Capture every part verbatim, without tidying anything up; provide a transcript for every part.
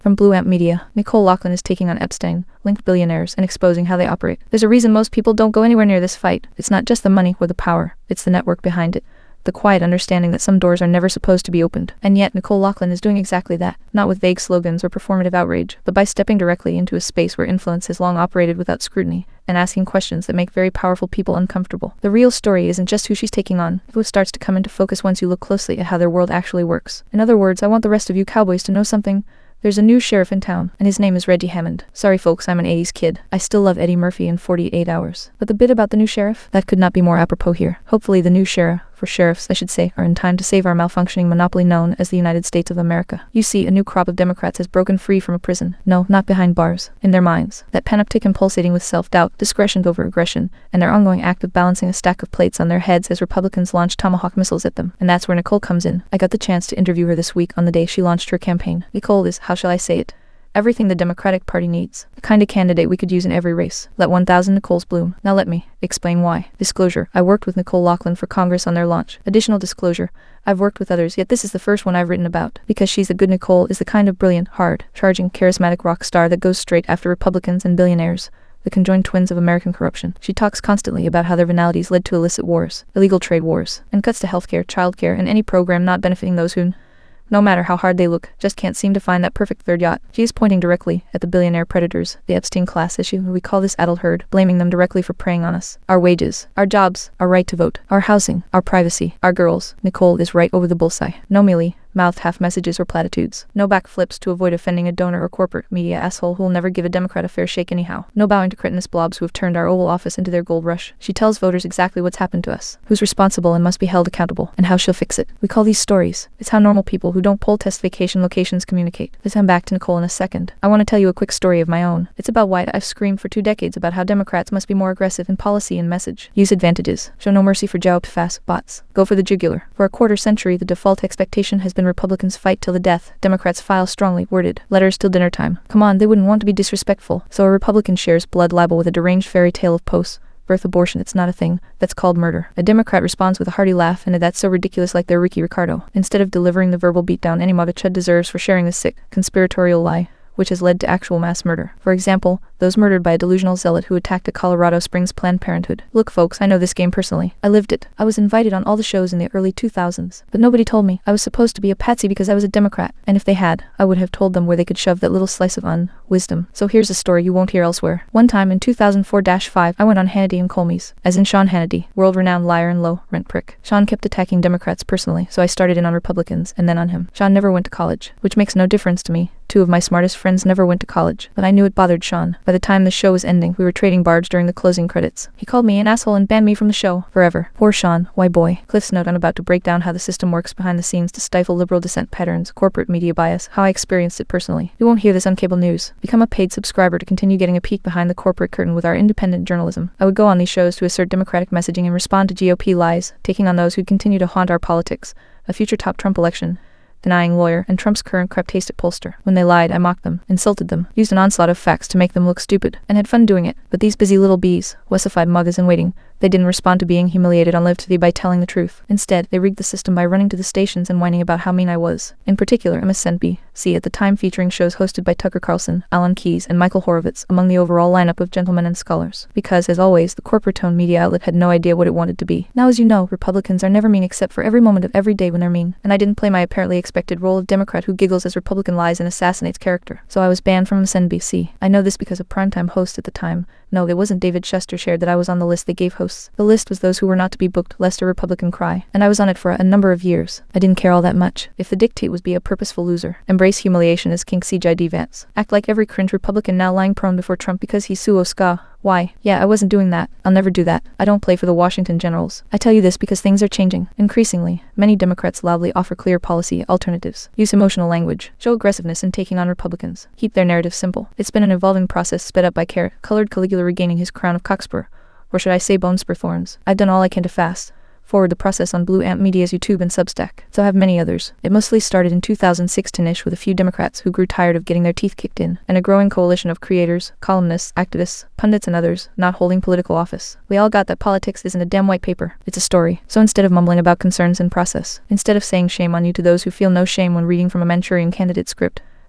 From Blue Amp Media, Nicole Lachlan is taking on Epstein-linked billionaires and exposing how they operate. There's a reason most people don't go anywhere near this fight. It's not just the money or the power, it's the network behind it. The quiet understanding that some doors are never supposed to be opened. And yet, Nicole Lachlan is doing exactly that, not with vague slogans or performative outrage, but by stepping directly into a space where influence has long operated without scrutiny, and asking questions that make very powerful people uncomfortable. The real story isn't just who she's taking on, it starts to come into focus once you look closely at how their world actually works. In other words, I want the rest of you cowboys to know something. There's a new sheriff in town, and his name is Reggie Hammond. Sorry folks, I'm an eighties kid. I still love Eddie Murphy in forty-eight hours. But the bit about the new sheriff? That could not be more apropos here. Hopefully the new sheriff, for sheriffs I should say, are in time to save our malfunctioning monopoly known as the United States of America. You see, a new crop of Democrats has broken free from a prison. No, not behind bars. In their minds. That panoptic and pulsating with self-doubt, discretion over aggression, and their ongoing act of balancing a stack of plates on their heads as Republicans launch Tomahawk missiles at them. And that's where Nicole comes in. I got the chance to interview her this week on the day she launched her campaign. Nicole is, how shall I say it? Everything the Democratic Party needs. The kind of candidate we could use in every race. Let one thousand Nicoles bloom. Now let me explain why. Disclosure. I worked with Nicole Lachlan for Congress on their launch. Additional disclosure. I've worked with others, yet this is the first one I've written about. Because she's a good Nicole is the kind of brilliant, hard-charging, charismatic rock star that goes straight after Republicans and billionaires, the conjoined twins of American corruption. She talks constantly about how their venalities led to illicit wars, illegal trade wars, and cuts to healthcare, childcare, and any program not benefiting those who, no matter how hard they look, just can't seem to find that perfect third yacht. She is pointing directly at the billionaire predators, the Epstein class issue, we call this adult herd, blaming them directly for preying on us. Our wages, our jobs, our right to vote, our housing, our privacy, our girls. Nicole is right over the bullseye. No mealy, mouthed half messages or platitudes. No backflips to avoid offending a donor or corporate media asshole who'll never give a Democrat a fair shake anyhow. No bowing to cretinous blobs who have turned our Oval Office into their gold rush. She tells voters exactly what's happened to us, who's responsible and must be held accountable, and how she'll fix it. We call these stories. It's how normal people who don't poll test vacation locations communicate. Let's come back to Nicole in a second. I want to tell you a quick story of my own. It's about why I've screamed for two decades about how Democrats must be more aggressive in policy and message. Use advantages. Show no mercy for job fast bots. Go for the jugular. For a quarter century, the default expectation has been Republicans fight till the death. Democrats file strongly worded letters till dinner time. Come on, they wouldn't want to be disrespectful. So a Republican shares blood libel with a deranged fairy tale of posts. Birth abortion, it's not a thing. That's called murder. A Democrat responds with a hearty laugh and a that's so ridiculous like they're Ricky Ricardo. Instead of delivering the verbal beatdown any mother chud deserves for sharing the sick, conspiratorial lie, which has led to actual mass murder. For example, those murdered by a delusional zealot who attacked a Colorado Springs Planned Parenthood. Look folks, I know this game personally. I lived it. I was invited on all the shows in the early two thousands, but nobody told me I was supposed to be a patsy because I was a Democrat, and if they had, I would have told them where they could shove that little slice of un-wisdom. So here's a story you won't hear elsewhere. One time in two thousand four dash five, I went on Hannity and Colmes, as in Sean Hannity, world-renowned liar and low-rent prick. Sean kept attacking Democrats personally, so I started in on Republicans, and then on him. Sean never went to college, which makes no difference to me. Two of my smartest friends never went to college, but I knew it bothered Sean. By the time the show was ending, we were trading barge during the closing credits. He called me an asshole and banned me from the show forever. Poor Sean, why boy. Cliff's note: I'm about to break down how the system works behind the scenes to stifle liberal dissent patterns, corporate media bias, how I experienced it personally. You won't hear this on cable news. Become a paid subscriber to continue getting a peek behind the corporate curtain with our independent journalism. I would go on these shows to assert Democratic messaging and respond to G O P lies, taking on those who'd continue to haunt our politics, a future top Trump election, denying lawyer, and Trump's current craptastic pollster. When they lied, I mocked them, insulted them, used an onslaught of facts to make them look stupid, and had fun doing it. But these busy little bees, wussified muggers in waiting, they didn't respond to being humiliated on Live T V by telling the truth. Instead, they rigged the system by running to the stations and whining about how mean I was. In particular, M S N B C at the time featuring shows hosted by Tucker Carlson, Alan Keyes, and Michael Horowitz among the overall lineup of gentlemen and scholars. Because, as always, the corporate-owned media outlet had no idea what it wanted to be. Now, as you know, Republicans are never mean except for every moment of every day when they're mean, and I didn't play my apparently expected role of Democrat who giggles as Republican lies and assassinates character. So I was banned from M S N B C. I know this because a primetime host at the time, no, it wasn't David Shuster, shared that I was on the list they gave hosts. The list was those who were not to be booked, lest a Republican cry, and I was on it for a, a number of years. I didn't care all that much. If the dictate was be a purposeful loser, embrace humiliation as King C J D Vance, act like every cringe Republican now lying prone before Trump because he's suo ska. Why? Yeah, I wasn't doing that. I'll never do that. I don't play for the Washington Generals. I tell you this because things are changing. Increasingly, many Democrats loudly offer clear policy alternatives. Use emotional language. Show aggressiveness in taking on Republicans. Keep their narrative simple. It's been an evolving process sped up by carrot-colored Caligula regaining his crown of cockspur. Or should I say bonespur thorns? I've done all I can to fast forward the process on Blue Amp Media's YouTube and Substack. So have many others. It mostly started in two thousand sixteen-ish with a few Democrats who grew tired of getting their teeth kicked in, and a growing coalition of creators, columnists, activists, pundits, and others, not holding political office. We all got that politics isn't a damn white paper. It's a story. So instead of mumbling about concerns and process, instead of saying shame on you to those who feel no shame when reading from a Manchurian Candidate script,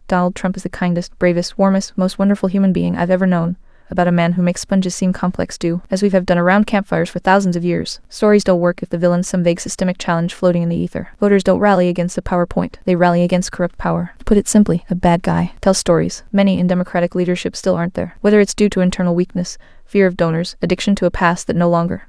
Donald Trump is the kindest, bravest, warmest, most wonderful human being I've ever known. About a man who makes sponges seem complex do, as we have done around campfires for thousands of years. Stories don't work if the villain's some vague systemic challenge floating in the ether. Voters don't rally against the PowerPoint. They rally against corrupt power. To put it simply, a bad guy tells stories. Many in Democratic leadership still aren't there. Whether it's due to internal weakness, fear of donors, addiction to a past that no longer